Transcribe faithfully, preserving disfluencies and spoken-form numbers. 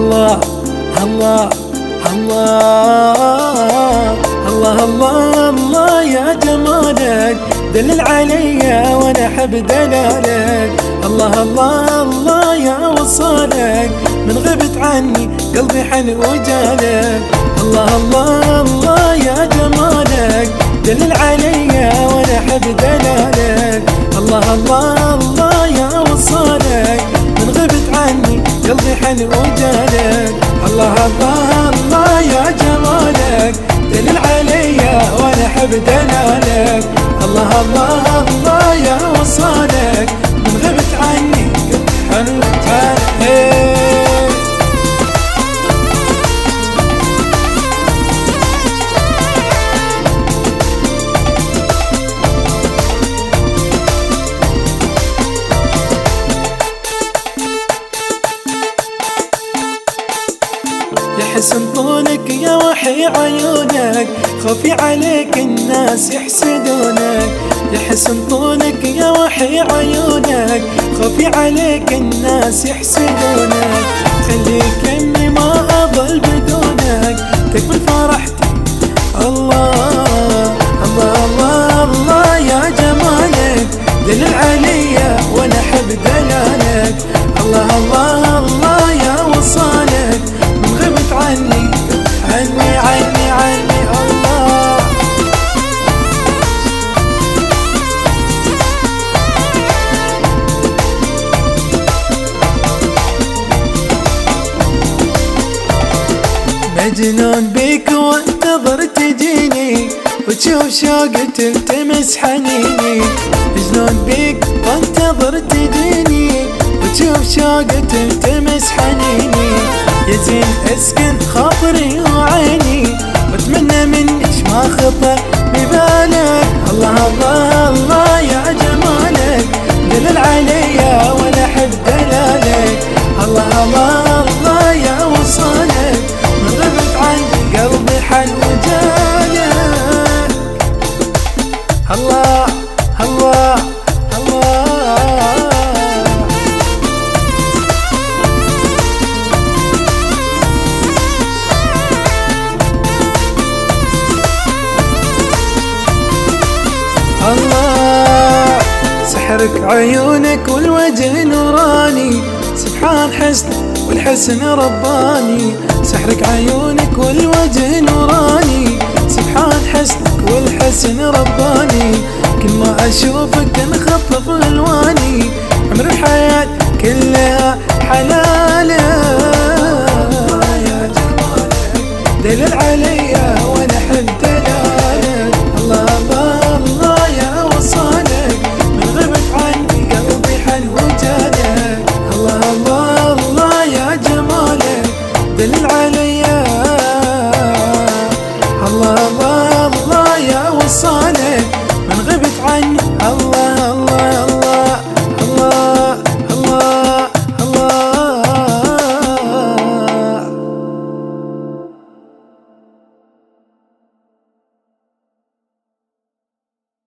الله الله الله الله الله الله يا جمالك دلل عليا وانا احب دلالك. الله الله الله يا وصالك من غبت عني قلبي حن وجالك. الله الله الله يا جمالك دلل عليا وانا احب دلالك. الله الله الله يا وصالك من غبت عني قلبي حن وجالك. الله الله الله يا جمالك دلل عليا وانا احب دلالك. الله الله الله يا وصالك من غبت عني قلبي حن وجالك. يا حسن طولك يا وحي عيونك خوفي عليك الناس يحسدونك. يا حسن طولك يا وحي عيونك خوفي عليك الناس يحسدونك. خليك اني ما اضل بدونك تكمل فرحتي. الله الله الله الله يا جمالك دلل عليا وانا احب دلالك. الله الله الله يا وصالك من غبت عني عني عني عني. الله مجنون بيك وانتظر تجيني وتشوف شوقي تلتمس حنيني. مجنون بيك وانتظر تجيني وتشوف شوقي تلتمس حنيني. يا زين اسكن خاطري وعيني واتمنى منك ما خطر ببالك. الله الله الله يا جمالك دلل عليا وانا احب دلالك. الله الله الله يا وصالك من غبت عني قلبي حن وجالك. الله الله الله سحرك عيونك والوجه نوراني. سبحان حسنك والحسن رباني. سحرك عيونك والوجه نوراني. سبحان حسنك والحسن رباني. كل ما اشوفك تنخطف الواني. عمر الحياة كلها حنان.